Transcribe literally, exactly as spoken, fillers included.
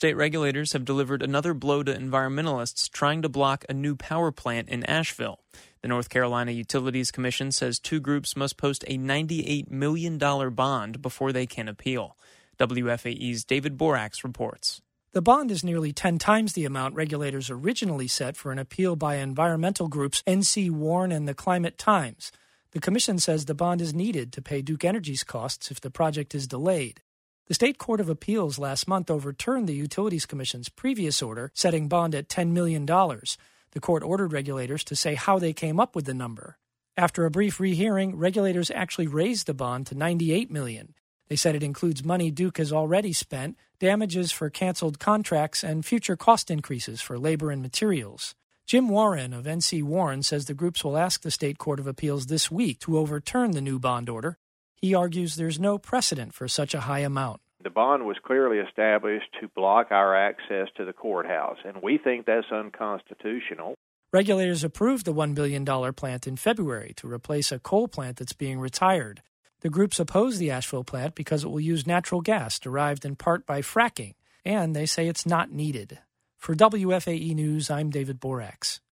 state regulators have delivered another blow to environmentalists trying to block a new power plant in Asheville. The North Carolina Utilities Commission says two groups must post a ninety-eight million dollars bond before they can appeal. W F A E's David Borax reports. The bond is nearly ten times the amount regulators originally set for an appeal by environmental groups N C Warren and the Climate Times. The commission says the bond is needed to pay Duke Energy's costs if the project is delayed. The State Court of Appeals last month overturned the Utilities Commission's previous order setting bond at ten million dollars. The court ordered regulators to say how they came up with the number. After a brief rehearing, regulators actually raised the bond to ninety-eight million dollars. They said it includes money Duke has already spent, damages for canceled contracts, and future cost increases for labor and materials. Jim Warren of N C Warren says the groups will ask the State Court of Appeals this week to overturn the new bond order. He argues there's no precedent for such a high amount. The bond was clearly established to block our access to the courthouse, and we think that's unconstitutional. Regulators approved the one billion dollars plant in February to replace a coal plant that's being retired. The groups oppose the Asheville plant because it will use natural gas derived in part by fracking, and they say it's not needed. For W F A E News, I'm David Borax.